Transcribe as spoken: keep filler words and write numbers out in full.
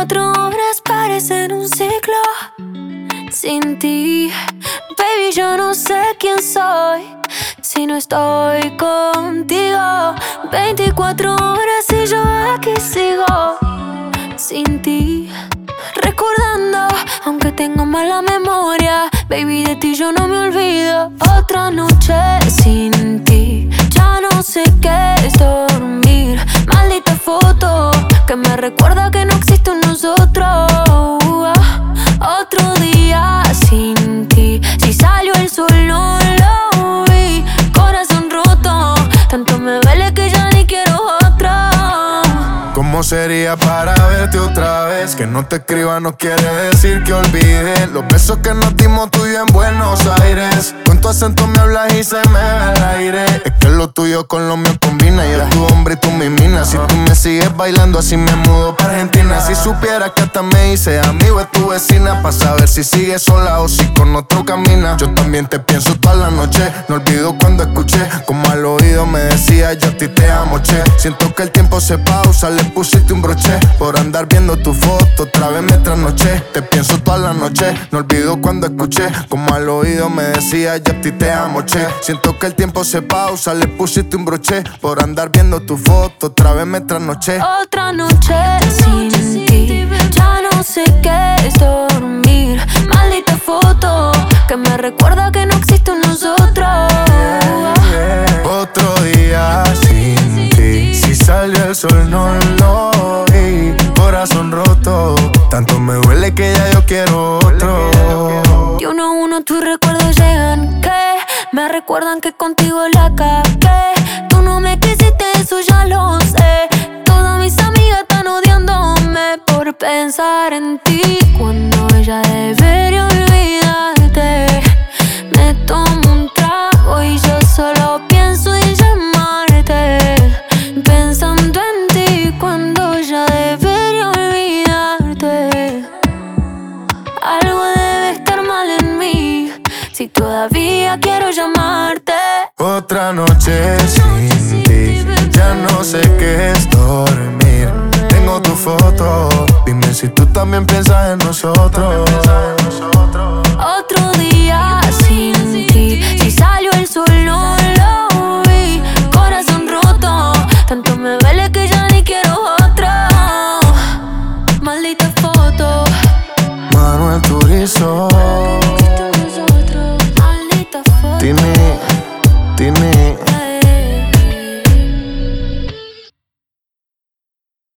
veinticuatro horas parecen un ciclo sin ti. Baby, yo no sé quién soy si no estoy contigo. Veinticuatro horas y yo aquí sigo sin ti, recordando, aunque tengo mala memoria. Baby, de ti yo no me olvido. Otra noche sin ti, ya no sé qué es dormir. Maldita foto que me recuerda que no existe un nosotros. Otro día sin ti, si salió el sol no lo vi. Corazón roto, tanto me duele que ya ni quiero otra. ¿Cómo sería para verte otra vez? Que no te escriba no quiere decir que olvide los besos que nos dimos tú y yo en Buenos Aires. Con tu acento me hablas y se me va el aire. Es que lo tuyo con lo mío combina. Yo tu hombre y tú mi mina. Si tú me sigues bailando así me mudo para Argentina. Si supieras que hasta me hice amigo de tu vecina, pa' saber si sigues sola o si con otro camina. Yo también te pienso toda la noche. No olvido cuando escuché como al oído me decía yo a ti te amo, che. Siento que el tiempo se pausa, le pusiste un broche por andar viendo tu foto, otra vez me trasnoché. Te pienso toda la noche, no olvido cuando escuché como al oído me decía ya a ti te amo, che. Siento que el tiempo se pausa, le pusiste un broche por andar viendo tu foto, otra vez me trasnoché. Otra noche sin ti, ya no sé qué es dormir. Maldita foto que me recuerda que no existe un nosotros. Otro día sin ti, si salió el sol no lo vi. Corazón roto, tanto me duele que ya yo quiero otro. Y uno a uno tus recuerdos llegan, que me recuerdan que contigo la cagué. Tú no me quisiste, eso ya lo sé. Todas mis amigas están odiándome por pensar en ti, cuando ella debería olvidarte. Me tomo un trago y yo solo pienso en llamarte, pensando en ti cuando ya debería olvidarte. Algo debe estar mal en mí si todavía quiero llamarte. Otra noche sin ti, ya no sé qué es dormir. Tengo tu foto, dime si tú también piensas en nosotros. Otro día sin ti, si salió el sol no lo vi. Corazón roto, tanto me duele que ya ni quiero otra. Maldita foto, Manuel Turizo, maldita foto. Tini, Tini.